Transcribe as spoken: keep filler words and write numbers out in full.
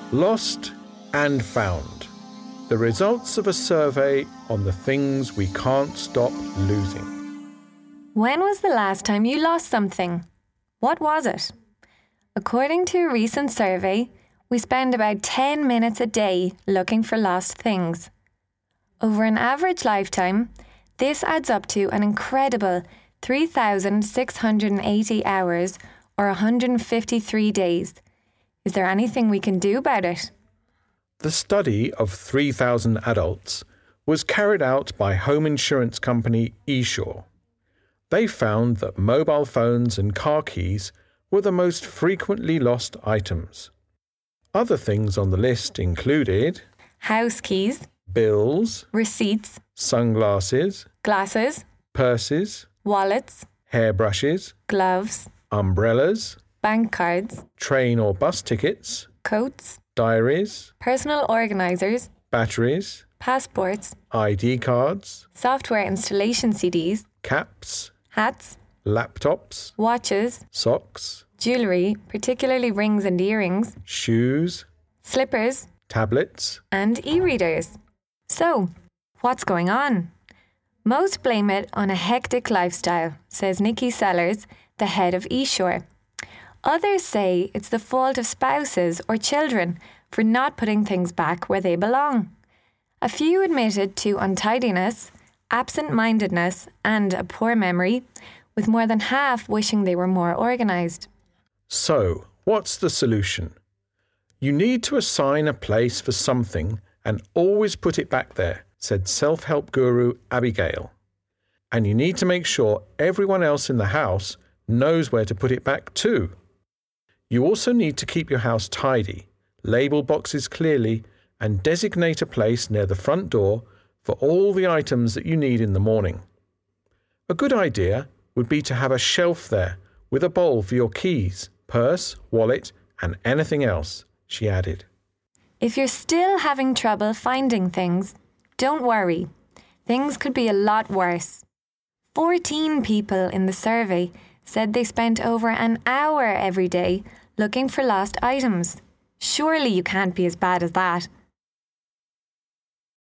Lost and Found. The results of a survey on the things we can't stop losing. When was the last time you lost something? What was it? According to a recent survey, we spend about ten minutes a day looking for lost things. Over an average lifetime, this adds up to an incredible three thousand six hundred eighty hours or one hundred fifty-three days. Is there anything we can do about it? The study of three thousand adults was carried out by home insurance company eSure. They found that mobile phones and car keys were the most frequently lost items. Other things on the list included house keys, bills, receipts, sunglasses, glasses, purses, wallets, hairbrushes, gloves, umbrellas, bank cards, train or bus tickets, coats, diaries, personal organisers, batteries, passports, I D cards, software installation C Ds, caps, hats, laptops, watches, socks, jewellery, particularly rings and earrings, shoes, slippers, tablets, and e-readers. So, what's going on? Most blame it on a hectic lifestyle, says Nikki Sellers, the head of eSure. Others say it's the fault of spouses or children for not putting things back where they belong. A few admitted to untidiness, absent-mindedness, and a poor memory, with more than half wishing they were more organised. So, what's the solution? You need to assign a place for something and always put it back there, said self-help guru Abigail. And you need to make sure everyone else in the house knows where to put it back too. You also need to keep your house tidy, label boxes clearly, and designate a place near the front door for all the items that you need in the morning. A good idea would be to have a shelf there with a bowl for your keys, purse, wallet, and anything else, she added. If you're still having trouble finding things, don't worry. Things could be a lot worse. fourteen people in the survey said they spent over an hour every day looking for lost items. Surely you can't be as bad as that.